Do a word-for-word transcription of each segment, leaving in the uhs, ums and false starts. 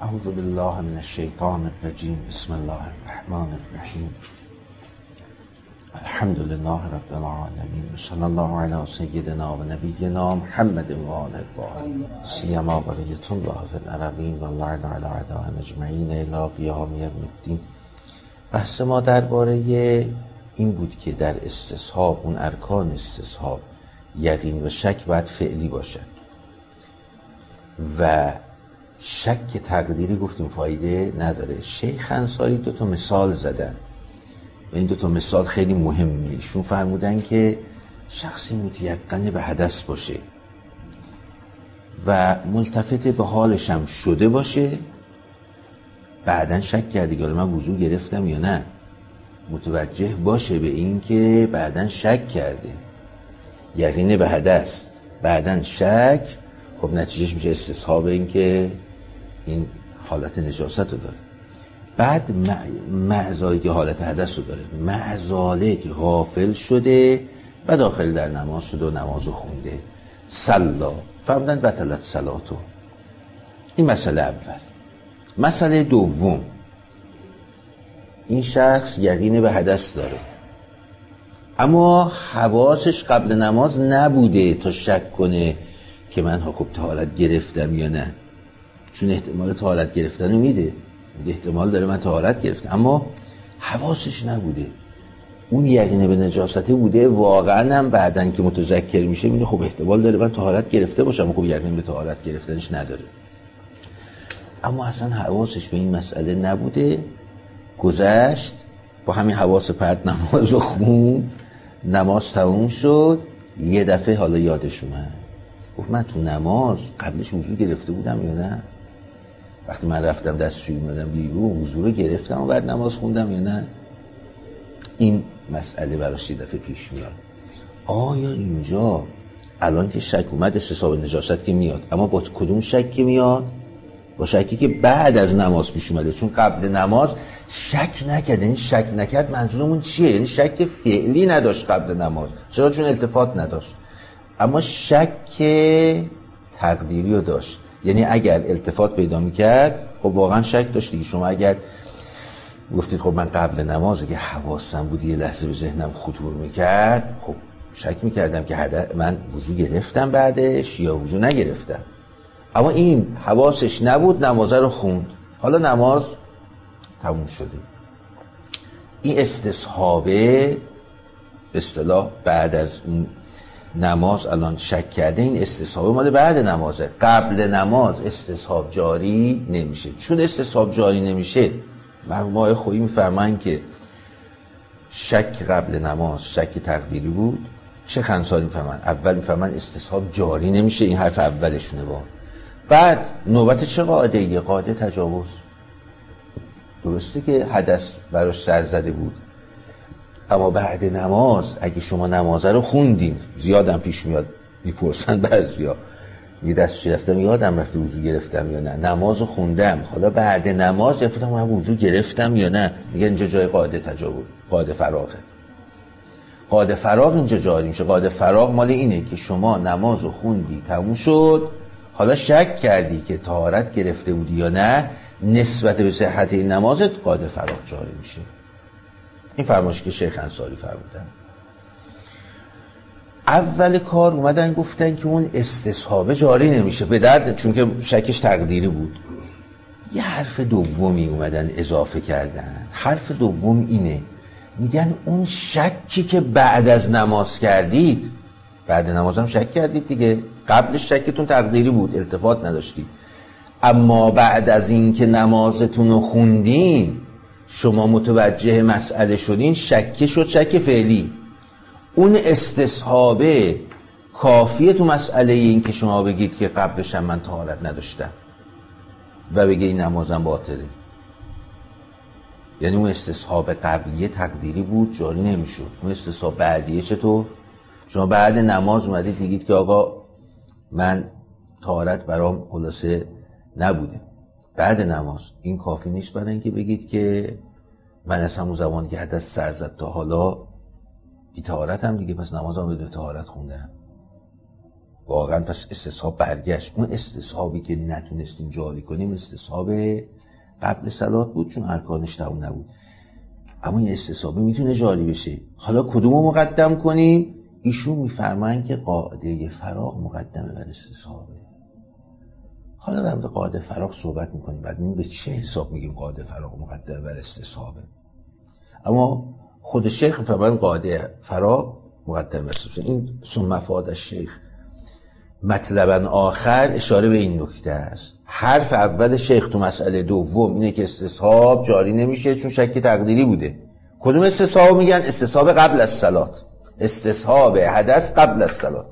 اعوذ بالله من الشیطان الرجیم. بسم الله الرحمن الرحیم. الحمد لله رب العالمین و صلی الله علی سیدنا و نبینا محمد و آله الطاهرین سیما بقیة الله فی الارضین و اللعن علی اعدائهم اجمعین الی قیام یوم الدین. بحث ما درباره این بود که در استصحاب، اون ارکان استصحاب، یقین و شک باید فعلی باشد و شک تقدیری گفتیم فایده نداره. شیخ انصاری دو تا مثال زدن و این دو تا مثال خیلی مهمه. ایشون فرمودن که شخصی متیقن به حدث باشه و ملتفت به حالش هم شده باشه، بعدن شک کرده که من وضو گرفتم یا نه، متوجه باشه به این که بعدن شک کرده، یقین به حدث، بعدن شک، خب نتیجهش میشه استصحاب این که این حالت نجاست رو داره. بعد معزاله که حالت حدث رو داره، معزاله که غافل شده و داخل در نماز شده و نماز رو خونده، صلا فرمودن بطلت صلاتو. این مسئله اول. مسئله دوم، این شخص یقین به حدث داره اما حواسش قبل نماز نبوده تا شک کنه که من ها خب طهارت گرفتم یا نه، چون احتمال طهارت گرفتن رو میده، احتمال داره من طهارت گرفتم، اما حواسش نبوده، اون یقین به نجاسته بوده. واقعا هم بعدن که متذکر میشه میده خب احتمال داره من طهارت گرفته باشم، خب یقین به طهارت گرفتنش نداره، اما اصلا حواسش به این مسئله نبوده. گذشت با همین حواس پرت نماز رو خوند، نماز تموم شد، یه دفعه حالا یادش اومد، گفت من تو نماز قبلش وضو گرفته بودم یا نه، وقتی من رفتم دستشویی اومدم بیرون وضو رو گرفتم و بعد نماز خوندم یا نه. این مسئله براش یه دفعه پیش میاد. آیا اینجا الان که شک اومد استصحاب نجاست که میاد، اما با کدوم شک میاد؟ با شکی که بعد از نماز پیش اومده، چون قبل نماز شک نکرد. یعنی شک نکرد منظورمون چیه؟ یعنی شک فعلی نداشت قبل نماز، چرا؟ چون التفات نداشت، اما شک تقدیری رو داشت. یعنی اگر التفات پیدا میکرد خب واقعا شک داشت دیگه. شما اگر گفتید خب من قبل نماز که حواسم بود یه لحظه به ذهنم خطور میکرد، خب شک میکردم که من وضو گرفتم بعدش یا وضو نگرفتم، اما این حواسش نبود، نمازه رو خوند، حالا نماز تموم شده. این استصحابه به اصطلاح بعد از اون نماز الان شک کرده، این استصحاب مال بعد نمازه. قبل نماز استصحاب جاری نمیشه. چون استصحاب جاری نمیشه، مرحوم خویی میفرمایند که شک قبل نماز شک تقدیری بود. شیخ انصاری میفرمایند اول میفرمایند استصحاب جاری نمیشه، این حرف اولشونه. با بعد نوبت چه قاعده؟ یه قاعده تجاوز. درسته که حدث براش سر زده بود، اما بعد نماز اگه شما نمازه رو خوندین، زیادم پیش میاد میپرسن بعضیا، یه دستش رفتم یادم رفته وضو گرفتم یا نه، نماز رو خوندم، حالا بعد نماز رفتم من وضو گرفتم یا نه، میگه اینجا جای قاعده تجاوز، قاعده فراغه. قاعده فراغ اینجا جاری میشه. قاعده فراغ مال اینه که شما نماز رو خوندی تموم شد، حالا شک کردی که طهارت گرفته بودی یا نه، نسبت به صحت این نمازت قاعده فراغ جاری میشه. این فرمایشی که شیخ انصاری فرمودن. اول کار اومدن گفتن که اون استصحابه جاری نمیشه به درد، چون که شکش تقدیری بود. یه حرف دومی اومدن اضافه کردن. حرف دوم اینه، میگن اون شکی که بعد از نماز کردید، بعد نماز هم شک کردید دیگه، قبلش شکتون تقدیری بود، التفات نداشتید، اما بعد از این که نمازتون رو خوندین شما متوجه مسئله شدین، شک شد شک فعلی. اون استصحابه کافیه تو مسئله این که شما بگید که قبلش هم من طهارت نداشتم و بگید این نمازم باطله. یعنی اون استصحاب قبلیه تقدیری بود، جاری نمیشد. اون استصحاب بعدیه چطور؟ شما بعد نماز اومدید میگید که آقا من طهارت برام خلاصه نبوده، بعد نماز این کافی نیست برای اینکه بگید که من از همون زمانی که حدث سر زد تا حالا بی طهارتم دیگه، پس نمازم بدون طهارت خوندم. واقعا پس استصحاب برگشت. اون استصحابی که نتونستیم جاری کنیم استصحاب قبل صلات بود چون ارکانش تموم نبود، اما این استصحابی میتونه جاری بشه. حالا کدومو مقدم کنیم؟ ایشون میفرمایند که قاعده فراغ مقدمه بر استصحابه. حالا در مورد قاعده فراغ صحبت میکنیم، بعد میگیم به چه حساب میگیم قاعده فراغ مقدمه بر استصحابه. اما خود شیخ میفرمایند قاعده فراغ مقدمه بر استصحابه. این ثم مفاد الشیخ مطلبا آخر اشاره به این نکته است. حرف اول شیخ تو مسئله دوم اینه که استصحاب جاری نمیشه چون شک تقدیری بوده. کدوم استصحاب میگن؟ استصحاب قبل از صلات، استصحاب حدث قبل از صلات.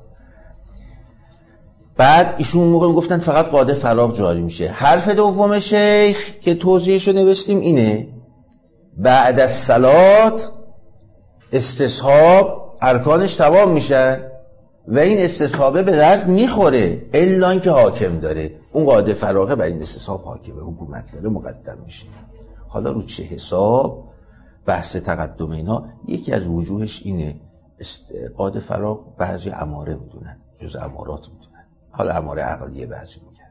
بعد ایشون موقع میگفتن فقط قاعده فراغ جاری میشه. حرف دوم شیخ که توضیحشو نوشتیم اینه بعد از صلات استصحاب ارکانش تمام میشن و این استصحابه به درد میخوره الا اینکه حاکم داره. اون قاعده فراغه بر این استصحاب حاکمه، حکومت داره، مقدم میشه. حالا رو چه حساب بحث تقدم اینا؟ یکی از وجوهش اینه قاعده فراغ بعضی اماره میدونن، جز امارات میدونن. حالا اماره عقلیه بعضی میگن،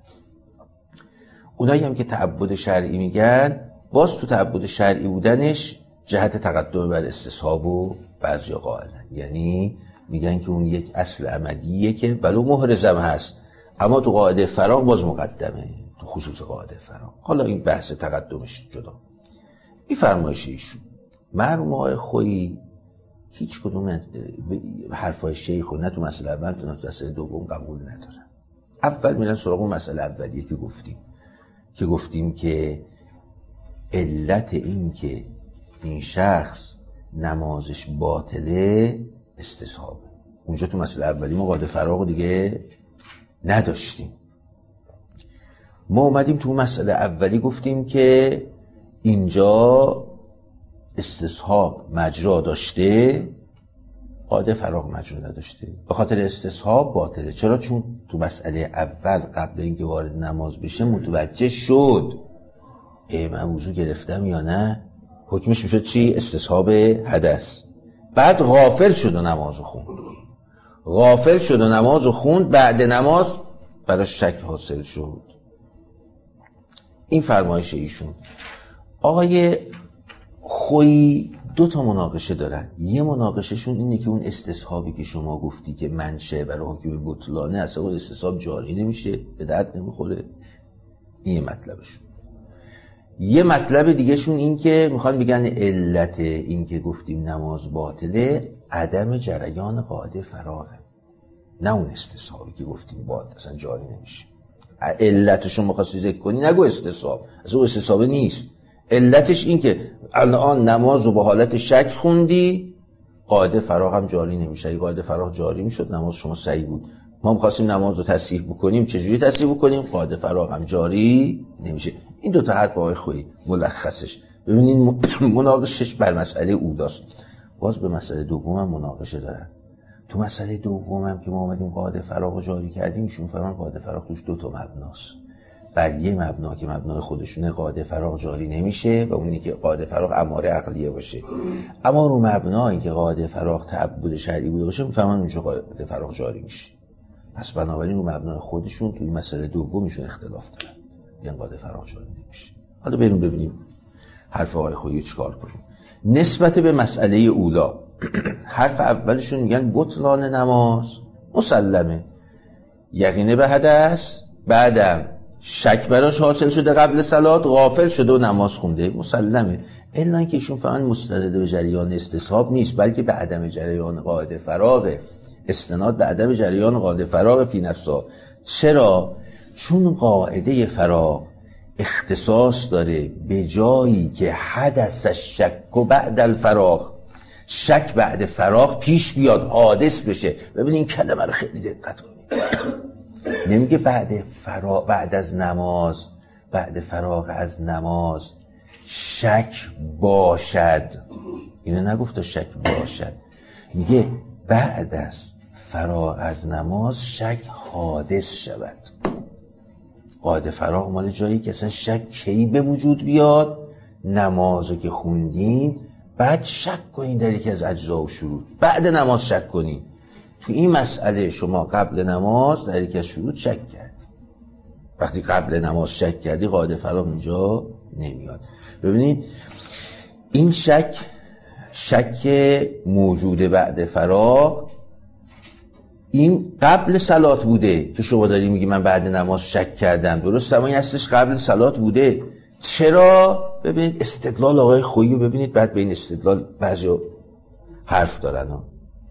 اونایی هم که تعبد شرعی میگن باز تو تعبد شرعی بودنش جهت تقدم بر استصحاب و بعضی قائلن، یعنی میگن که اون یک اصل عملیه که بلو محرزم هست اما تو قاعده فراغ باز مقدمه، تو خصوص قاعده فراغ. حالا این بحث تقدمش جدا. این فرمایش ایشون مرحوم آقای خویی هیچ کدوم حرفای شیخ و نه تو مسئله اول تو نه تو مسئله دوم قبول ندارن. اول میرن سراغ اون مسئله اولیه که گفتیم که گفتیم که علت این که این شخص نمازش باطله استصحابه. اونجا تو مسئله اولی ما قاعده فراغ دیگه نداشتیم. ما اومدیم تو مسئله اولی گفتیم که اینجا استصحاب مجرا داشته، قاعده فراغ مجرا نداشته، به خاطر استصحاب باطله. چرا؟ چون تو مسئله اول قبل اینکه وارد نماز بشه متوجه شد ای من وضو گرفتم یا نه، حکمش میشد چی؟ استصحاب حدث. بعد غافل شد و نمازو خوند، غافل شد و نمازو خوند، بعد نماز براش شک حاصل شد. این فرمایش ایشون. آقای خویی دو تا مناقشه دارن. یه مناقشهشون اینه که اون استصحابی که شما گفتی که منشأ برای حکم بطلانه اصلا اون استصحاب جاری نمیشه، به درد نمیخوره. این یه مطلبشون. یه مطلب دیگه شون این که میخوان بگن علت این که گفتیم نماز باطله عدم جریان قاعده فراغه، نه اون استصحابی که گفتیم باطل اصلا جاری نمیشه. علتشون میخواستی ذکر کنی نگو استصحاب، اصلا اون استصحابه نیست. علتش این که الان نماز رو با حالت شک خوندی، قاعده فراغ هم جاری نمیشه. اگه قاعده فراغ جاری میشد نماز شما صحیح بود. ما می‌خواستیم نماز رو تصحیح بکنیم، چجوری تصحیح بکنیم؟ قاعده فراغ هم جاری نمیشه. این دو تا حرف آقای خویی ملخصش. ببینین مناقشش بر مسئله اولاست. باز به مسئله دوم هم مناقشه دارن. تو مسئله دوم هم که ما اومدیم قاعده فراغ رو جاری کردیم، ایشون فهمن قاعده فراغ توش دو تا مبناست. بر یه مبنا که مبنای خودشونه قاعده فراغ جاری نمیشه و اونی که قاعده فراغ اماره عقلیه باشه. اما رو مبنایی که قاعده فراغ تعبد شرعی بوده باشه میفهمن اونجا قاعده فراغ جاری میشه. پس بنابراین رو مبنای خودشون توی مسئله دومیشون اختلاف دارن، یعنی قاعده فراغ جاری نمیشه. حالا بریم ببینیم حرف آقای خویی چیکار کنیم. نسبت به مسئله اولا حرف اولشون میگن بطلان نماز مسلمه، یقینه به حدث، بعدم شک براش حاصل شده قبل صلات، غافل شده و نماز خونده، مسلمه. الا اینکه ایشون فقط مستند به جریان استصحاب نیست، بلکه به عدم جریان قاعده فراغ، استناد به عدم جریان قاعده فراغ فی نفسها. چرا؟ چون قاعده فراغ اختصاص داره به جایی که حدث شک و بعد الفراغ، شک بعد فراغ پیش بیاد، حادث بشه. ببین این کلمه رو خیلی دقت کنید. نمیگه بعد فراغ، بعد از نماز، بعد فراغ از نماز شک باشد، اینو نگفت شک باشد، میگه بعد از فراغ از نماز شک حادث شود. قاعده فراغ مال جایی که اصلا شک کی به وجود بیاد؟ نمازو که خوندین بعد شک کنین در یکی از اجزا و شروط، بعد نماز شک کنین. تو این مسئله شما قبل نماز در یک از شروط شک کردی. وقتی قبل نماز شک کردی قاعده فراغ اینجا نمیاد. ببینید این شک شک موجود بعد فراغ این قبل صلات بوده که شما داری میگی من بعد نماز شک کردم، درست؟ اما این اصلش قبل صلات بوده. چرا؟ ببینید استدلال آقای خویی رو ببینید، بعد به این استدلال بعضی حرف دارن ها.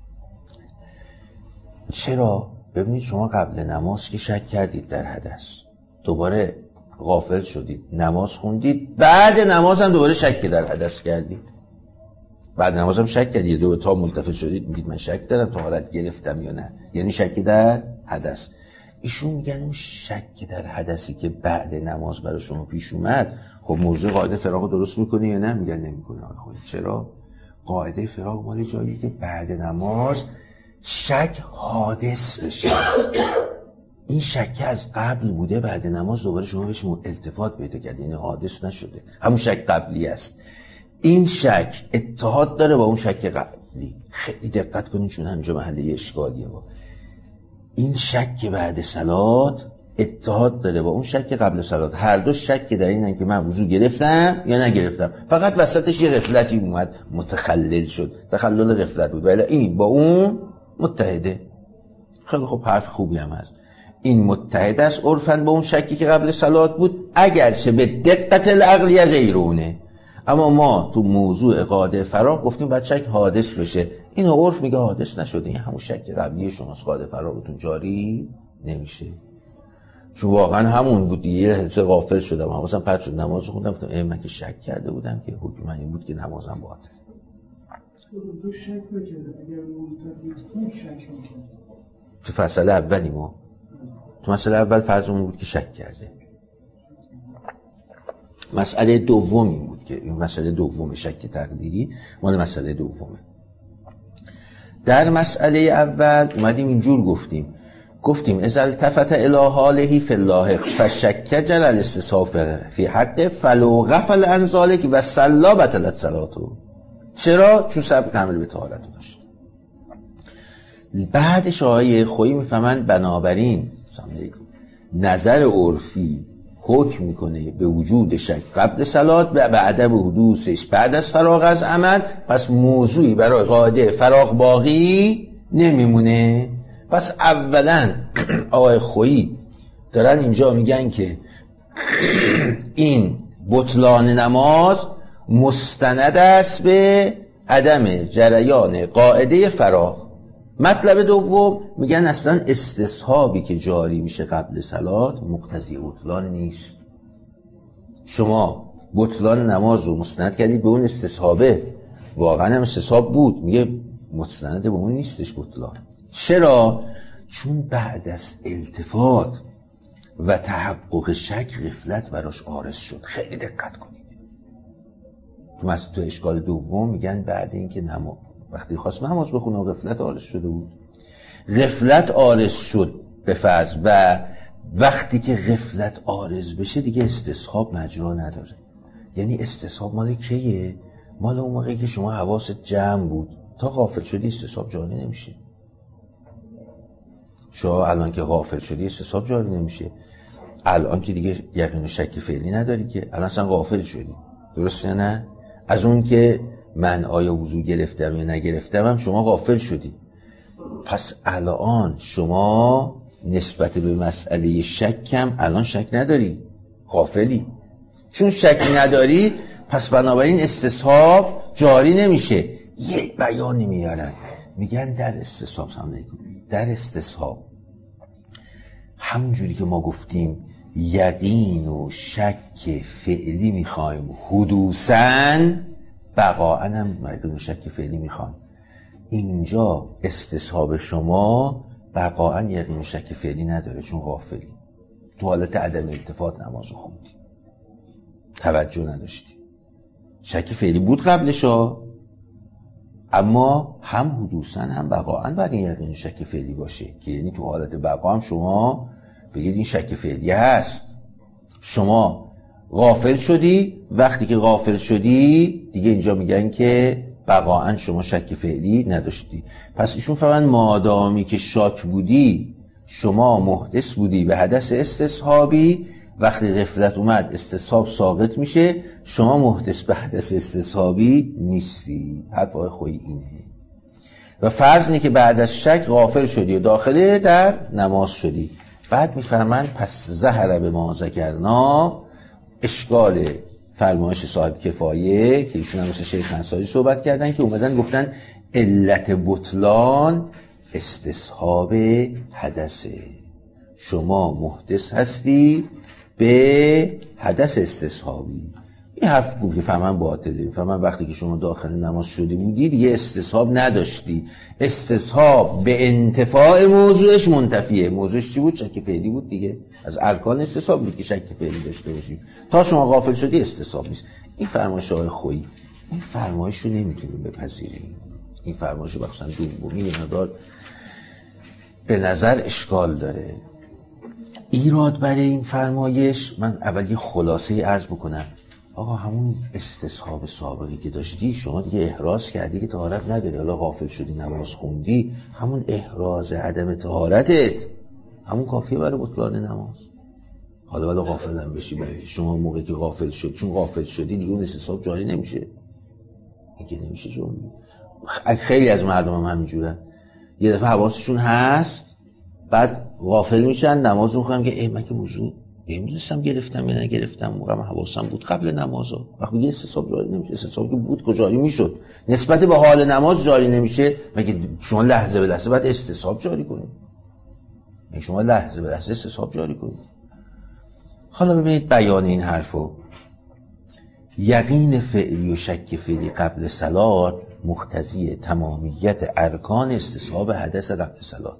چرا؟ ببینید شما قبل نماز که شک کردید در حدث، دوباره غافل شدید، نماز خوندید، بعد نماز هم دوباره شک در حدث کردید، بعد نماز هم شک کردید، دو تا ملتفت شدید میگید من شک دارم طهارت گرفتم یا نه، یعنی شک در حدث. ایشون میگن اون شک در حدثی که بعد نماز برای شما پیش اومد، خب موضوع قاعده فراغ درست میکنه یا نه؟ میگن نمیکنه. خب چرا؟ قاعده فراغ مال جایی که بعد نماز شک حادث بشه. این شک از قبل بوده، بعد نماز دوباره شما بهش التفات پیدا کردید، یعنی حادث نشده، همون شک قبلی است. این شک اتحاد داره با اون شک قبلی. خیلی دقت کنید چون همینجا محله اشکالیه. با این شک بعد صلات اتحاد داره با اون شک قبل صلات. هر دو شک در اینن که من وضو گرفتم یا نگرفتم، فقط وسطش یه غفلتی اومد متخلل شد، تخلل غفلت بود، ولی این با اون متحده. خیلی خوب، حرف خوبی هم هست. این متحد است عرفاً با اون شکی که قبل صلات بود، اگرچه به دقت العقلیه غیرونه. اما ما تو موضوع قاعده فراغ گفتیم باید شک حادث بشه، این عرف میگه حادث نشده، این همون شک قبلی شماست، قاعده فراغتون جاری نمیشه. چون واقعا همون بود دیگه. یه حدث غافل شدم، حواسم پرت شد، نماز خوندم، گفتم ای من که شک کرده بودم که حکم من این بود که نمازم باطل. تو شک نکرده، اگر ملتفت بود شک نکرده. تو فصل اولی ما تو مسئله اول فرضمون بود که شک کرده. مسئله دوم این بود که این مسئله دوم شک تقدیری مال مسئله دومه. در مسئله اول اومدیم اینجور گفتیم گفتیم اذا التفت الی حاله فی الله فشک جر الاستصحاف فی حق فلو غفل عن ذلک و صلا بطلت صلاته. چرا؟ چون سبب عمل به طهارت داشت. بعدش آقای خویی میفهمن بنابراین نظر عرفی حکم میکنه به وجود شک قبل صلات و به عدم حدوثش بعد از فراغ از عمل، پس موضوعی برای قاعده فراغ باقی نمیمونه. پس اولا آقای خویی دارن اینجا میگن که این بطلان نماز مستند است به عدم جریان قاعده فراغ. مطلب دوم میگن اصلا استصحابی که جاری میشه قبل صلات مقتضی بطلان نیست. شما بطلان نماز رو مستند کردید به اون استصحابه، واقعا هم استصحاب بود، میگه مستند به اون نیستش بطلان. چرا؟ چون بعد از التفات و تحقق شک غفلت براش عارض شد. خیلی دقت کنید. تو مثلا تو اشکال دوم میگن بعد اینکه نماز وقتی خواست نماز بخونه و غفلت عارض شده بود، غفلت عارض شد به فرض، و وقتی که غفلت عارض بشه دیگه استصحاب مجرا نداره. یعنی استصحاب مال کیه؟ مال اون موقعی که شما حواست جمع بود، تا غافل شدی استصحاب جاری نمیشه. شما الان که غافل شدی استصحاب جاری نمیشه. الان که دیگه یقین و شک فعلی نداری که الان اصلا غافل شدی، درسته نه؟ از اون که من آیا وضو گرفتم یا نگرفتم هم شما غافل شدی. پس الان شما نسبت به مسئله شکم الان شک نداری، غافلی. چون شک نداری پس بنابراین استصحاب جاری نمیشه. یک بیانی میارن میگن در استصحاب در استصحاب همونجوری که ما گفتیم یقین و شک فعلی میخوایم حدوثاً، بقاءً هم یقین و شک فعلی میخوایم. اینجا استصحاب شما بقاءً یقین و شک فعلی نداره چون غافلی، تو حالت عدم التفات نمازو خوندی، توجه نداشتی. شک فعلی بود قبلشا، اما هم حدوثاً هم بقاءً باید این یقین و شک فعلی باشه که یعنی تو حالت بقا هم شما بگید این شک فعلی هست. شما غافل شدی، وقتی که غافل شدی دیگه اینجا میگن که بقاعا شما شک فعلی نداشتی. پس ایشون فرمان مادامی که شاک بودی شما محدث بودی به حدث استصحابی، وقتی غفلت اومد استصحاب ساقط میشه، شما محدث به حدث استصحابی نیستی. حرف آقای خویی اینه. و فرض اینه که بعد از شک غافل شدی و داخله در نماز شدی. بعد میفرمند پس زهر به ما ذکرنا، اشکال فرمایش صاحب کفایه که ایشون هم مثل شیخ انصاری صحبت کردن که اومدن گفتن علت بطلان استصحاب حدثه. شما محدث هستی به حدث استصحابی. این حرف بود که فهمن باطله. فهمن وقتی که شما داخل نماز شده بودی دیگه استصحاب نداشتی. استصحاب به انتفاع موضوعش منتفیه. موضوعش چی بود؟ شک فعلی بود دیگه. از ارکان استصحاب بود که شک فعلی داشته باشیم. تا شما غافل شدی استصحاب نیست. این فرمایش آقای خویی، این فرمایش رو نمیتونیم بپذیریم. این فرمایش رو بخصوصا دومی مقدار به نظر اشکال داره. ایراد برای این فرمایش من اولی خلاصه عرض بکنم. آقا همون استصحاب سابقی که داشتی شما دیگه احراز کردی که طهارت نداری، حالا غافل شدی نماز خوندی، همون احراز عدم طهارتت همون کافیه برای بطلان نماز. حالا ولی غافل هم بشی برای شما موقعی که غافل شد، چون غافل شدی دیگه اون استصحاب جاری نمیشه. اینکه نمیشه جاری. خیلی از مردم هم همینجورن، یه دفعه حواسشون هست بعد غافل میشن نماز میخونم که ای من که وضو نمیدونستم گرفتم یا نگرفتم، موقع من حواسم بود قبل نمازا. وقتی میگه استصحاب جاری نمیشه، استصحاب که بود که جاری میشد نسبت به حال نماز جاری نمیشه، مگه شما لحظه به لحظه بعد استصحاب جاری کنید؟ مگه شما لحظه به لحظه استصحاب جاری کنید؟ حالا ببینید بیان این حرفو. یقین فعلی و شک فعلی قبل صلات مقتضی تمامیت ارکان استصحاب حدث قبل صلات.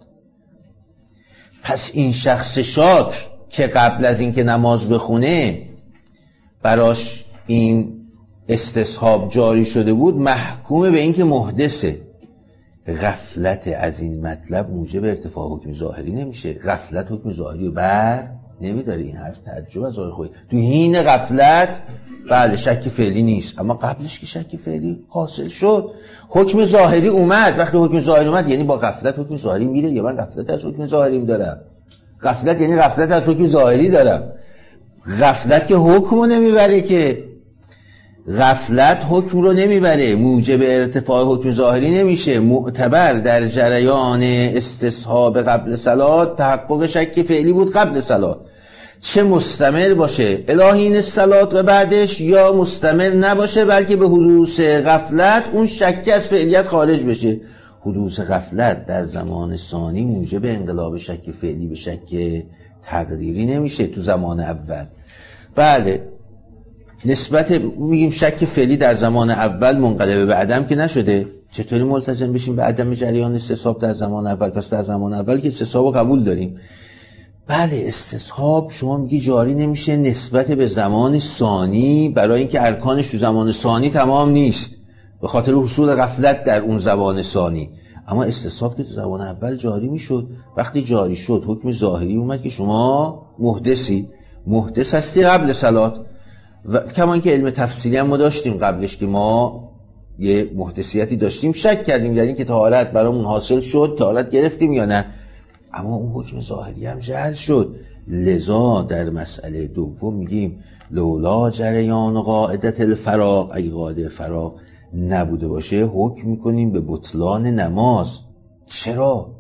پس این شخص شاک که قبل از اینکه نماز بخونه براش این استصحاب جاری شده بود، محکوم به اینکه محدثه. غفلت از این مطلب موجب ارتفاع حکم ظاهری نمیشه. غفلت حکم ظاهری رو بر نمیداره. این حرف تعجب از آقای خویی. تو حین غفلت بله شک فعلی نیست، اما قبلش که شک فعلی حاصل شد، حکم ظاهری اومد. وقتی حکم ظاهری اومد یعنی با غفلت حکم ظاهری میره یا من غفلت از حکم ظاهری دارم؟ غفلت یعنی غفلت از حکم ظاهری دارم. غفلت که حکم رو نمیبره، که غفلت حکم رو نمیبره، موجب ارتفاع حکم ظاهری نمیشه. معتبر در جریان استصحاب قبل صلات تحقق شک فعلی بود قبل صلات، چه مستمر باشه الهین صلات و بعدش، یا مستمر نباشه بلکه به حدوث غفلت اون شک از فعلیت خارج بشه. حدوث غفلت در زمان ثانی موجب انقلاب شک فعلی به شک تقدیری نمیشه تو زمان اول. بله نسبت میگیم شک فعلی در زمان اول منقلب به عدم که نشده، چطوری ملتزم بشیم به عدم جریان استصحاب در زمان اول؟ پس در زمان اول که استصحاب قبول داریم. بله استصحاب شما میگی جاری نمیشه نسبت به زمان ثانی، برای اینکه ارکانش تو زمان ثانی تمام نیست به خاطر حصول غفلت در اون زمان ثانی. اما استصحاب که تو زمان اول جاری میشد، وقتی جاری شد حکم ظاهری اومد که شما محدثی، محدث هستی قبل صلات. و کمان که علم تفصیلی هم ما داشتیم قبلش که ما یه محدثیتی داشتیم، شک کردیم در این که طهارت برامون حاصل شد، طهارت گرفتیم یا نه، اما اون حکم ظاهری هم جعل شد. لذا در مسئله دوم میگیم لولا جریان قاعدت الفراغ، اگه قاعده فراغ نبوده باشه حکم میکنیم به بطلان نماز. چرا؟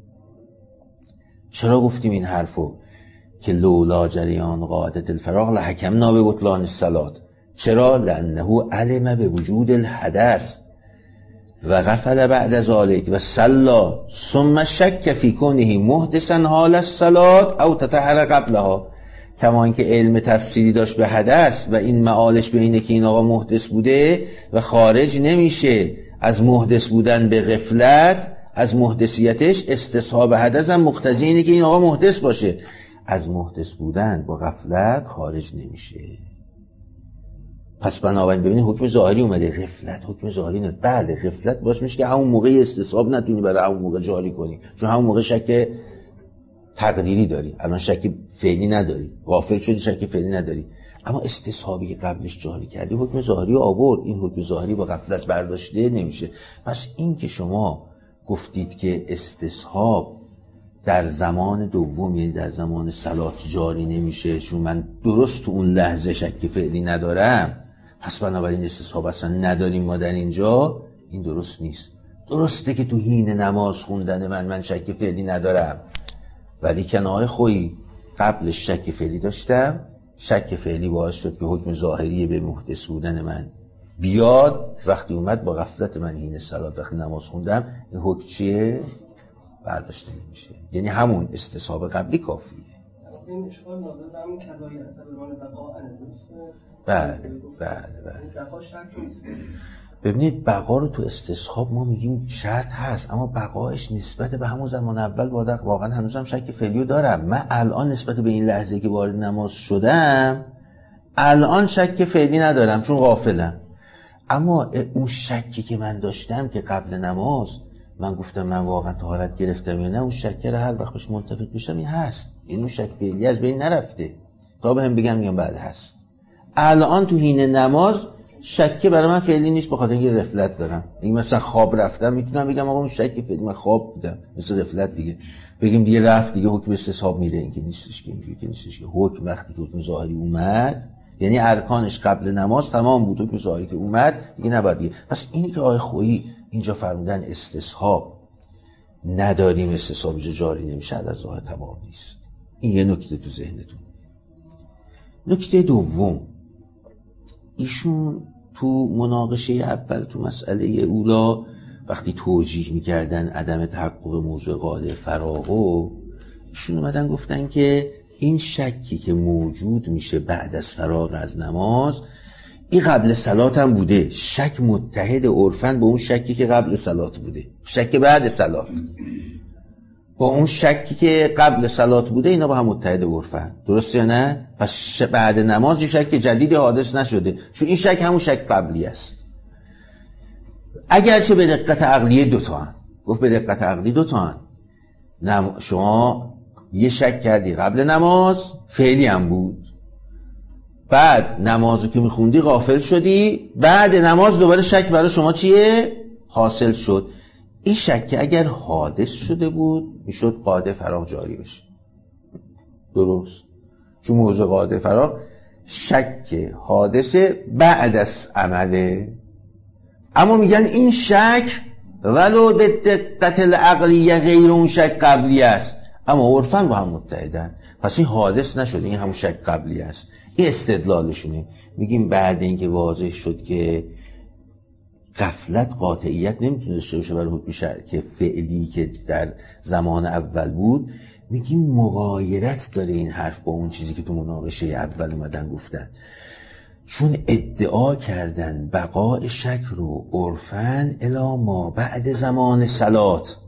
چرا گفتیم این حرفو که لولا جریان قاعدت الفراغ لحکمنا به بطلان الصلات؟ چرا؟ لانه علم به وجود الحدث و غفل بعد ذلك و صلا ثم شک فی کونه محدثا حال الصلات او تطهر قبلها. کما اینکه علم تفصیلی داشت به حدث و این معالش به اینه که این آقا محدث بوده و خارج نمیشه از محدث بودن به غفلت، از محدثیتش استصحاب حدث هم مقتضی اینه که این آقا محدث باشه، از محدث بودن با غفلت خارج نمیشه. پس بنابراین ببینید حکم ظاهری اومده، غفلت حکم ظاهری نه. بله غفلت باش میشه که همون موقع استصحاب نتونی برای همون موقع جاری کنی، چون همون موقع شک تقدیری داری، الان شک فعلی نداری، غافل شدی شک فعلی نداری. اما استصحابی قبلش جاری کردی حکم ظاهری آورد، این حکم ظاهری با غفلت برداشته نمیشه. پس این که شما گفتید که استصحاب در زمان دوم یعنی در زمان صلات جاری نمیشه چون من درست تو اون لحظه شک فعلی ندارم، پس بنابراین استصحاب اصلا نداریم ما در اینجا، این درست نیست. درسته که تو حین نماز خوندن من من شک فعلی ندارم، ولی کنای خویی قبل شک فعلی داشتم، شک فعلی باعث شد که حکم ظاهری به محدث بودن من بیاد، وقتی اومد با غفلت من حین صلات وقتی نماز خوندم این حکم چیه؟ برداشته نمیشه. یعنی همون استصحاب قبلی کافیه. این اشکال ناظر به همون کذایی اعتباران بقا انه. بله بله بله. بقا شرط نیست. ببینید بقا رو تو استصحاب ما میگیم شرط هست، اما بقایش نسبت به همون زمان اول واقعا واقعا هنوزم شک فعلیو دارم. من الان نسبت به این لحظه که وارد نماز شدم الان شک فعلی ندارم چون غافلم، اما اون شکی که من داشتم که قبل نماز من گفتم من واقعا طهارت گرفتم یا نه، اون شکر هر وقت بهش ملتفت میشم این هست، این اون شک فعلی از بین نرفته تا بهم بگم میگم بعد هست. الان تو حین نماز شکه برای من فعلی نیست به خاطر اینکه غفلت دارم. این مثلا خواب رفتم میتونم بگم آقا اون شک فعلی من خواب بودم مثل غفلت دیگه، بگیم دیگه رفت دیگه حکم استصحاب میره، این که نیستش که اینجوری که نیستش که حکم وقتی که حکم ظاهری اومد یعنی ارکانش قبل نماز تمام بود، حکم ظاهری که اومد دیگه نباید دیگه. پس اینی که آقای خویی اینجا فرمودن استصحاب نداریم استصحاب اینجا جاری نمیشه از ظاهر تمام نیست. این یه نکته تو ذهنتون. نکته دوم، ایشون تو مناقشه اول تو مسئله اولا وقتی توجیه میکردن عدم تحقق موضوع قاعده فراغو، ایشون اومدن گفتن که این شکی که موجود میشه بعد از فراغ از نماز این قبل صلات هم بوده، شک متحد عرفن با اون شکی که قبل صلات بوده، شک بعد صلات با اون شکی که قبل صلات بوده اینا با هم متحد عرفن، درسته یا نه؟ پس بعد نماز این شک جدیدی حادث نشده چون این شک همون شک قبلی است. اگرچه به دقت عقلیه دوتا هن. گفت به دقت عقلی دوتا هن. نم... شما یه شک کردی قبل نماز فعلی هم بود، بعد نمازو که میخوندی غافل شدی، بعد نماز دوباره شک برای شما چیه؟ حاصل شد. این شک اگر حادث شده بود میشد قاعده فراغ جاری بشه، درست؟ چون موضوع قاعده فراغ شک حادثه بعد از عمله، اما میگن این شک ولو به دقت العقلیه غیر اون شک قبلی است، اما عرفاً با هم متحدن، پس این حادث نشده، این همون شک قبلی است. این استدلالشونه. میگیم بعد اینکه واضح شد که غفلت قاطعیت نمیتونه داشته باشه برای حکم شک فعلی که در زمان اول بود، میگیم مغایرت داره این حرف با اون چیزی که تو مناقشه اول اومدن گفتن، چون ادعا کردن بقاء شک رو عرفاً الی ما بعد زمان صلات،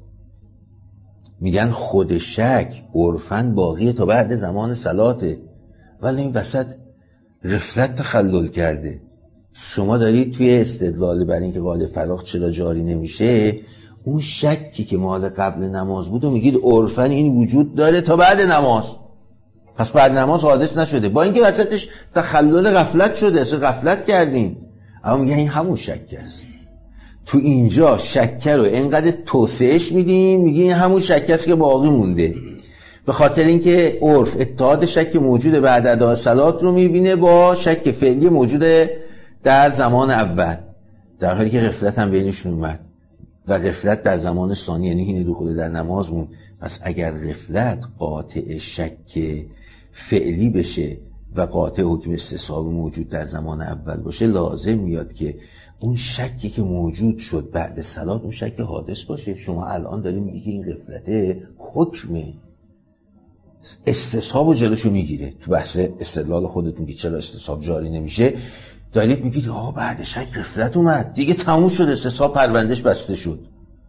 میگن خود شک عرفاً باقیه تا بعد زمان صلاته، ولی این وسط غفلت تخلل کرده. شما دارید توی استدلال برای اینکه قاعده فراغ چرا جاری نمیشه اون شکی که مال قبل نماز بود و میگید عرفاً این وجود داره تا بعد نماز، پس بعد نماز حادث نشده، با اینکه وسطش تخلل غفلت شده، اصلا غفلت کردین، اما میگن این همون شک است. تو اینجا شک رو اینقدر توسعهش میدین، میگین همون شک است که باقی مونده، به خاطر اینکه عرف اتحاد شک موجود بعد ادای صلات رو میبینه با شک فعلی موجود در زمان اول، در حالی که غفلت هم بینشون اومد و غفلت در زمان ثانی یعنی حین دخول در نماز مون. پس اگر غفلت قاطع شک فعلی بشه و قاطع حکم استصحاب موجود در زمان اول باشه، لازم میاد که اون شکی که موجود شد بعد صلات اون شک حادث باشه. شما الان داریم میگی که این غفلت حکم استصحاب و جلوشو میگیره. تو بحث استدلال خودتون که چرا استصحاب جاری نمیشه دارید میگید آه بعد شک غفلت اومد دیگه تموم شد، استصحاب پروندهش بسته شد.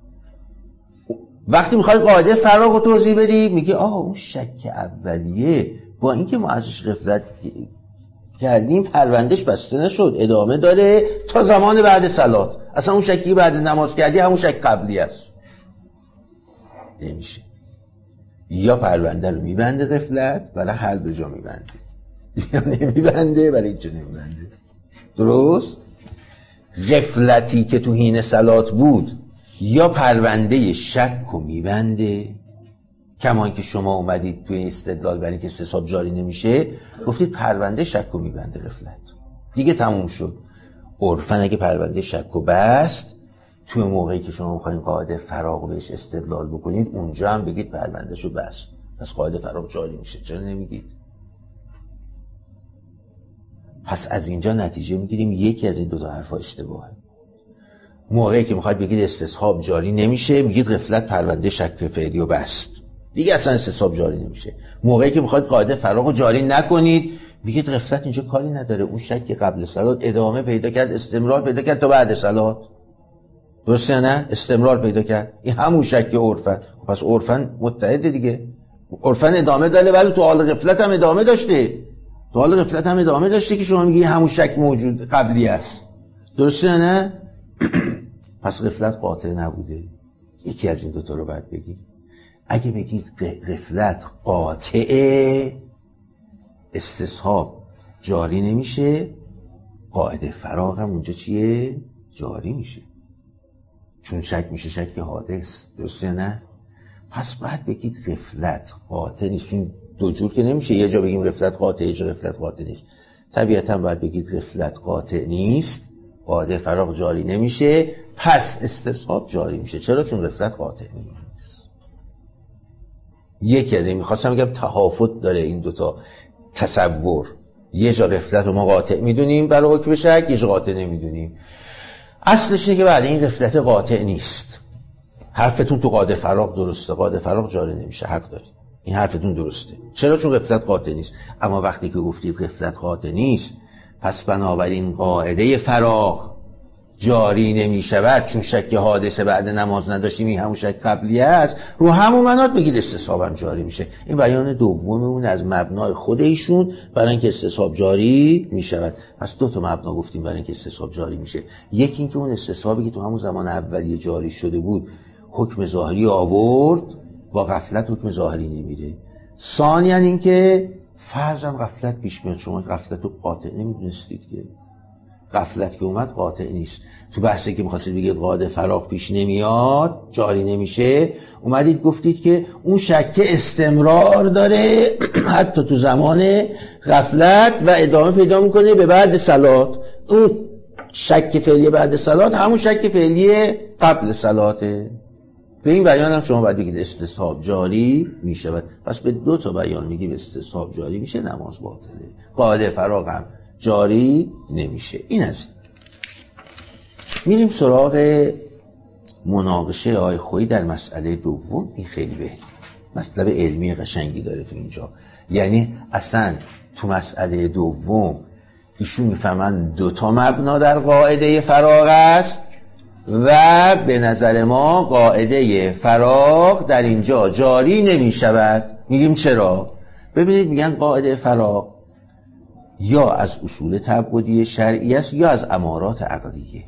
وقتی میخوای قاعده فراغ رو توضیح بدی میگی آه اون شک اولیه با اینکه ما ازش غفلت کردیم پروندهش بسته نشد، ادامه داره تا زمان بعد صلات، اصلا اون شکی بعد نماز کردی همون شک قبلی است. نمیشه، یا پرونده رو میبنده غفلت، ولی هر دو جا میبنده، یا نمیبنده برای هیچ نمیبنده. درست؟ غفلتی که تو حین صلات بود یا پرونده شک رو میبنده، کما اینکه شما اومدید توی استدلال برای اینکه استصحاب جاری نمیشه گفتید پرونده شک رو میبنده غفلت، دیگه تموم شد. عرفاً اگه پرونده شک رو بست، توی موقعی که شما میخواین قاعده فراغ بهش استدلال بکنید اونجا هم بگید پرونده شو بست، پس قاعده فراغ جاری میشه. چرا نمیگید؟ پس از اینجا نتیجه میگیریم یکی از این دو تا حرفا اشتباهه. موقعی که میخواید بگید استصحاب جاری نمیشه میگید غفلت پرونده شک فعلی و بست، دیگه اصلا استصحاب جاری نمیشه. موقعی که میخواید قاعده فراغ جاری نکنید میگید غفلت اینجا کاری نداره، اون شک قبل صلات ادامه پیدا کرد، استمرار پیدا کرد تا بعد صلات. درسته نه؟ استمرار پیدا کرد. این همون شک عرفن. خب پس عرفن متحد دیگه. عرفن ادامه داره ولی تو حال غفلت هم ادامه داشته. تو حال غفلت هم ادامه داشته که شما میگی همون شک موجود قبلی است. درسته نه؟ پس غفلت قاطع نبوده. یکی از این دوتا رو باید بگید. اگه بگید غفلت قاطعه، استصحاب جاری نمیشه، قاعده فراغ هم اونجا چیه؟ جاری میشه، چون شک میشه شک حادث. درسته نه؟ پس باید بگید غفلت قاطع نیست، چون دو جور که نمیشه، یه جا بگیم غفلت قاطع، یه جا غفلت قاطع نیست. طبیعتا باید بگید غفلت قاطع نیست، قاعده فراغ جاری نمیشه، پس استصحاب جاری میشه. چرا؟ چون غفلت قاطع نیست. یکی از این میخواستم بگم تهافت داره این دوتا تصور. یه جا غفلت رو ما قاطع میدونیم برای حکم شک، یه جا قاطع نمیدونیم. اصلش اینه که بعد این غفلت قاطع نیست. حرفتون تو قاعده فراغ درسته، قاعده فراغ جاری نمیشه، حق دارید، این حرفتون درسته. چرا؟ چون غفلت قاطع نیست. اما وقتی که گفتید غفلت قاطع نیست، پس بنابراین قاعده فراغ جاری نمی شود، چون شک حادثه بعد نماز نداشتیم، این همون شک قبلی است، رو همون منات بگید استصحاب هم جاری میشه. این بیان دوممون از مبنای خود ایشون برای اینکه استصحاب جاری می شود. پس دو تا مبنا گفتیم برای اینکه استصحاب جاری میشه. یکی اینکه اون استصحابی که تو همون زمان اولیه جاری شده بود حکم ظاهری آورد، با غفلت حکم ظاهری نمیره. ثانیاً اینکه فرضاً غفلت پیش میاد، شما غفلت رو قاطع نمیدونستید که غفلت که اومد قاطع نیست. تو بحثی که می‌خواستید بگید قاعده فراغ پیش نمیاد، جاری نمیشه، اومدید گفتید که اون شک استمرار داره حتی تو زمان غفلت و ادامه پیدا میکنه به بعد صلات. اون شک فعلی بعد صلات همون شک فعلی قبل صلاته. به این بیان هم شما باید بگید استصحاب جاری میشود. پس به دو تا بیان میگیم استصحاب جاری میشه، نماز باطله. قاعده فراغ هم جاری نمیشه. این است. میریم سراغ مناقشه آقای خویی در مسئله دوم. این خیلی به مطلب علمی قشنگی داره تو اینجا. یعنی اصلا تو مسئله دوم ایشون میفهمن دو تا مبنا در قاعده فراغ است و به نظر ما قاعده فراغ در اینجا جاری نمیشود. میگیم چرا؟ ببینید میگن قاعده فراغ یا از اصول تعبدی شرعی است یا از امارات عقلیه.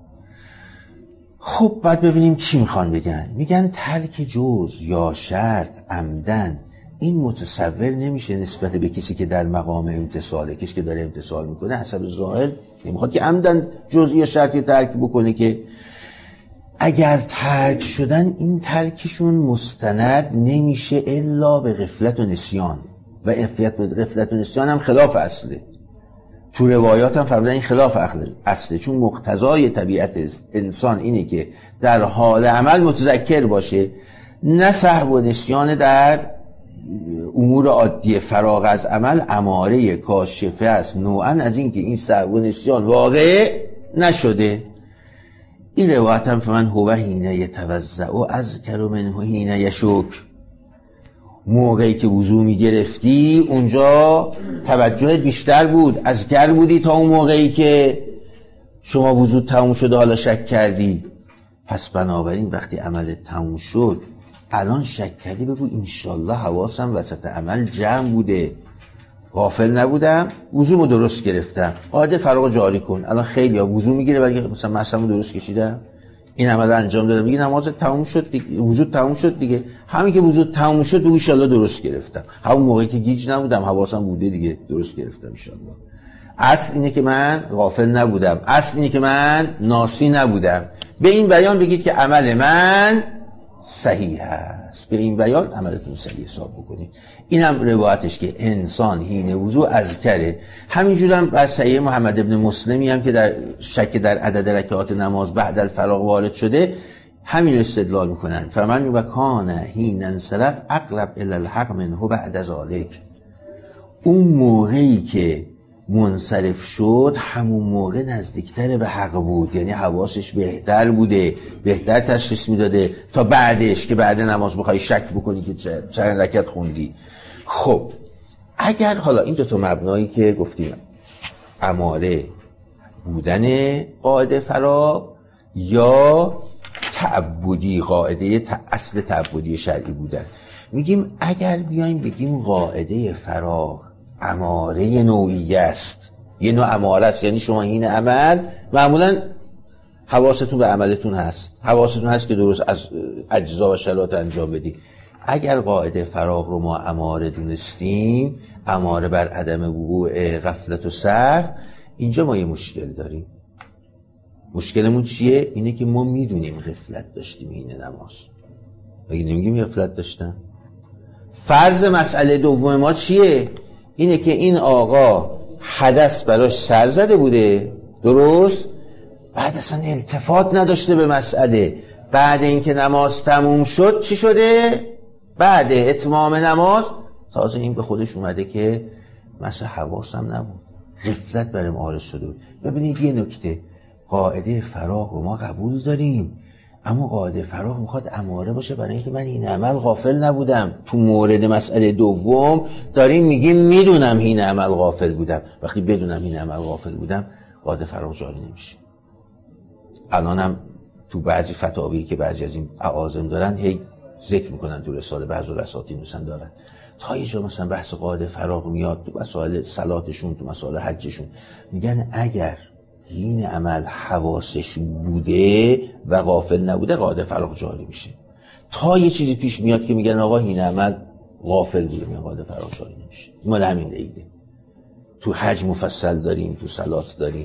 خب بعد ببینیم چی میخوان بگن. میگن ترک جز یا شرط عمدن این متصور نمیشه نسبت به کسی که در مقام امتصاله، کسی که داره امتصال میکنه حسب ظاهر نمیخواد که عمدن جز یا شرطی ترک بکنه، که اگر ترک شدن این ترکشون مستند نمیشه الا به غفلت و نسیان، و غفلت و نسیان هم خلاف اصله. تو روایات هم فرمودن این خلاف اصله، چون مقتضای طبیعت انسان اینه که در حال عمل متذکر باشه، نه سهو و نسیان در امور عادی. فراغ از عمل اماره کاشفه است نوعا از این که این سهو و نسیان واقع نشده. این روایت هم فرمان هو حینه یتوضع و اذکر منه حینه یشک. موقعی که وضو می گرفتی اونجا توجهت بیشتر بود، اذکر بودی تا اون موقعی که شما وضو تموم شده حالا شک کردی. پس بنابراین وقتی عملت تموم شد الان شک کردی بگو انشالله حواسم وسط عمل جمع بوده، غافل نبودم، وضومو درست گرفتم. قاعده فراغ جاری کن. الان خیلی ها وضو میگیره ولی مثلا مثلا درست کشیدم، این عمل انجام دادم دیگه نماز تموم شد دیگه، وضو تموم شد دیگه. همین که وضو تموم شد بگو ان شاء الله درست گرفتم. همون موقعی که گیج نبودم حواسم بوده دیگه درست گرفتم ان شاء الله. اصل اینه که من غافل نبودم، اصل اینه که من ناسی نبودم. به این بیان بگید که عمل من صحیح است. به این بیان عملتون صحیح حساب بکنید. اینم روایتش که انسان حین وضو اذکره. همینجور هم بر صحیح محمد ابن مسلمی هم که در شک در عدد رکعات نماز بعد الفراغ وارد شده همین استدلال میکنن. فمن و کان حین انصرف اقرب الی الحق منه بعد ذلک. اون موقعی که منصرف شد همون موقع نزدیکتر به حق بود، یعنی حواسش بهتر بوده، بهتر تشخیص میداده تا بعدش که بعد نماز بخوای شک بکنی که چند رکعت خوندی. خب اگر حالا این دو تا مبنایی که گفتیم اماره بودن قاعده فراغ یا تعبدی قاعده اصل تعبدی شرعی بودن، میگیم اگر بیایم بگیم قاعده فراغ اماره نوعی است، یه نوع اماره است، یعنی شما این عمل معمولا حواستون به عملتون هست، حواستون هست که درست از اجزا و شرایط انجام بدی. اگر قاعده فراغ رو ما اماره دونستیم، اماره بر عدم وقوع غفلت و سهو، اینجا ما یه مشکل داریم. مشکلمون چیه؟ اینه که ما میدونیم غفلت داشتیم این نماز. اگه نمیگیم غفلت داشتم، فرض مسئله دوم ما چیه؟ اینه که این آقا حدث براش سر زده بوده، درست؟ بعد اصلا التفات نداشته به مسئله. بعد اینکه نماز تموم شد چی شده؟ بعد اتمام نماز تازه این به خودش اومده که مثلا حواسم نبود، غفلت برم عارض شده بود. ببینید یه نکته، قاعده فراغ رو ما قبول داریم، اما قاعده فراغ میخواد اماره باشه برای اینکه من این عمل غافل نبودم. تو مورد مسئله دوم داریم میگیم میدونم این عمل غافل بودم. وقتی بدونم این عمل غافل بودم قاعده فراغ جاری نمیشه. الانم تو بعضی فتاوی که بعضی از این اعاظم دارن هی ذکر میکنن، تو رساله بعضی الاساتید مثلا دارن، تا یه جا مثلا بحث قاعده فراغ میاد تو مسائل صلاتشون، تو مسائل حجشون، میگن اگر این عمل حواسش بوده و غافل نبوده قاعده فراغ جاری میشه. تا یه چیزی پیش میاد که میگن آقا این عمل غافل بوده، میگن قاعده فراغ جاری نمیشه. مال همین دیگه. تو حج مفصل داریم، تو صلات داریم.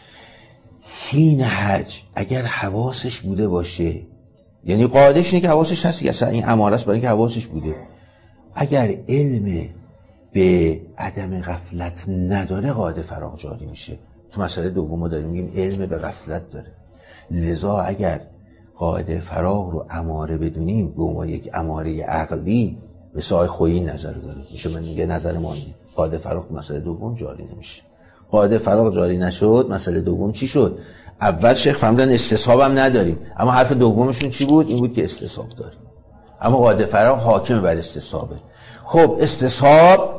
این حج اگر حواسش بوده باشه، یعنی قاعدش اینه که حواسش هست، اصلا این اماره است برای اینکه حواسش بوده. اگر علم به عدم غفلت نداره قاعده فراغ جاری میشه. تو مسئله دوم ما داریم میگیم علم به غفلت داره. لذا اگر قاعده فراغ رو اماره بدونیم به عنوان یک اماره عقلی، مثل آقای خویی نظر داره، میشه من میگه نظر ما اینه قاعده فراغ تو مسئله دوم جاری نمیشه. قاعده فراغ جاری نشد، مسئله دوم چی شد؟ اول شیخ فهمیدن استصحاب هم نداریم، اما حرف دومشون چی بود؟ این بود که استصحاب داریم، اما قاعده فراغ حاکم بر استصحابه. خب استصحاب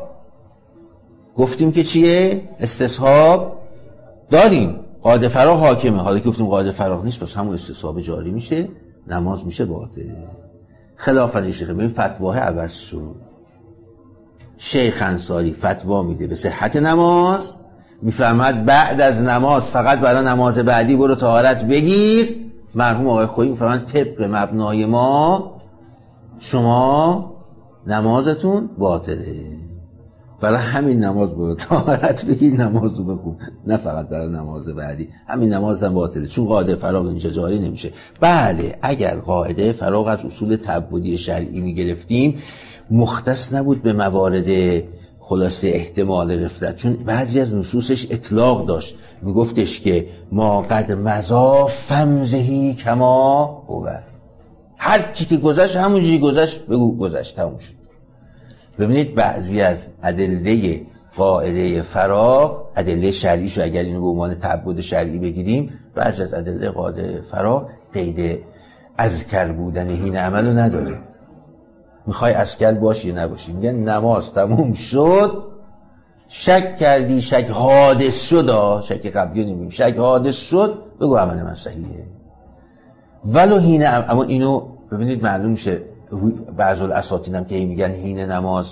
گفتیم که چیه؟ استصحاب داریم، قاعده فراغ حاکمه. حالا که گفتیم قاعده فراغ نیست، پس همون استصحاب جاری میشه، نماز میشه باطل. خلاف علی شیخ ببین فتواه عوض شد. شیخ انصاری فتوا میده به صحت نماز، میفرماد بعد از نماز فقط برای نماز بعدی برو طهارت بگیر. مرحوم آقای خویی میفرماد طبق مبنای ما شما نمازتون باطله، برای همین نماز برو طهارت بگیر، نمازو بخون، نه فقط برای نماز بعدی. همین نماز هم باطله چون قاعده فراغ اینجا جاری نمیشه. بله اگر قاعده فراغ از اصول تعبدی شرعی میگرفتیم مختص نبود به موارد خلاصه احتمال غفلت، چون بعضی از نصوصش اطلاق داشت، میگفتش که ما قد مضا فمزهی کما هو، هر چی که گذشت همونجوری گذشت بگو گذشت، تموم شد. ببینید بعضی از ادله قاعده فراغ، ادله شرعیشو اگر اینو به عنوان تعبد شرعی بگیریم، بعضی از ادله قاعده فراغ قید اذکر بودن این عملو نداره. میخوای اذکر باشی نباشی، میگن نماز تموم شد شک کردی، شک حادث شد، شک قبلی نمیگیم، شک حادث شد بگو عمل من صحیحه ولو هینه. اما اینو ببینید معلوم میشه بعضی الاساتید هم که میگن هینه نماز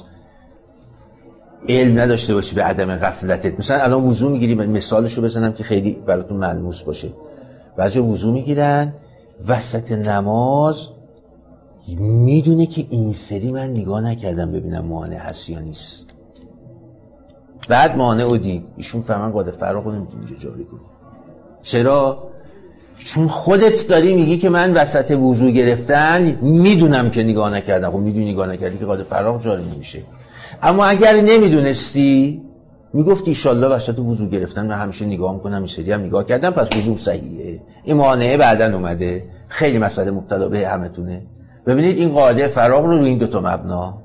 علم نداشته باشی به عدم غفلتت. مثلا الان وضو میگیری، مثالشو بزنم که خیلی براتون ملموس باشه. بعضی وضو میگیرن وسط نماز میدونه که این سری من نگاه نکردم ببینم مانع هست یا نیست، بعد مانع رو دید، ایشون فهمن قاعده فراغ رو نمیتونی اینجا جاری کنی. چرا؟ چون خودت داری میگی که من وسط وضو گرفتن میدونم که نگاه نکردم. خب میدونی نگاه نکردی که قاعده فراغ جاری نمیشه. اما اگر نمیدونستی میگفتی ایشالله وسط وضو گرفتن من همیشه نگاه میکنم، این سری هم نگاه کردم پس وضو صحیحه. این مانعه بعدن اومده، خیلی مسئله مبتلا به همتونه. ببینید این قاعده فراغ رو روی این دوتا مبنا،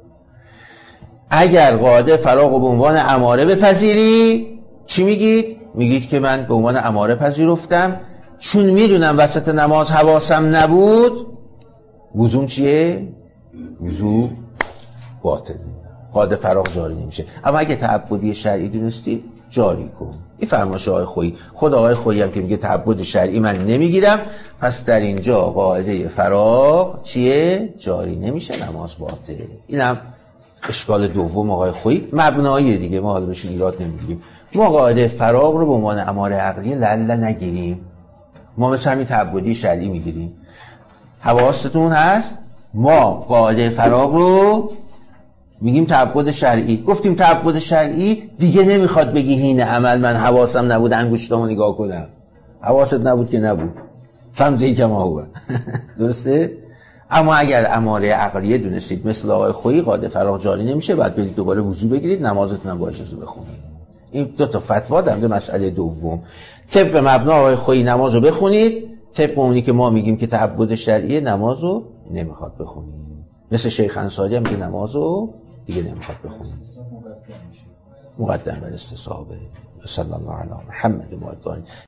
اگر قاعده فراغ رو به عنوان اماره بپذیری چی میگید؟ میگید که من به عنوان اماره پذیرفتم، چون میدونم وسط نماز حواسم نبود وضوم چیه؟ وضو باطله، قاعده فراغ جاری نمیشه. اما اگه تعبدی شرعی دونستی جاری کن. این فرمایش آقای خویی. خود آقای خویی هم که میگه تعبد شرعی من نمیگیرم، پس در اینجا قاعده فراغ چیه؟ جاری نمیشه، نماز باطل. اینم اشکال دوم آقای خویی. مبنایی دیگه ما حالا بهش ایراد نمیگیریم. ما قاعده فراغ رو به عنوان اماره عقلی لله نگیریم، ما مثل همین تعبدی شرعی میگیریم. حواستون هست؟ ما قاعده فراغ رو میگیم تعبد شرعی. گفتیم تعبد شرعی دیگه نمیخواد بگی هین عمل من حواسم نبود انگشتامو نگاه کنم. حواست نبود که نبود، فهمزهی که ما هو. درسته؟ اما اگر اماره عقلیه دونستید مثل آقای خویی قاعده فراغ جاری نمیشه، بعد برید دوباره وضو بگیرید، نمازتون هم با اجازه بخونید. این دو تا فتوا در مورد مسئله دوم. طبق مبنا آقای خویی نمازو بخونید، طبق اونی که ما میگیم که تعبد شرعیه نمازو نمیخواد بخونید. مثل شیخ انصاری هم که نمازو دیگه نمیخواد بخونید. مقدم بر استصحابه. صلی الله علی محمد و آله.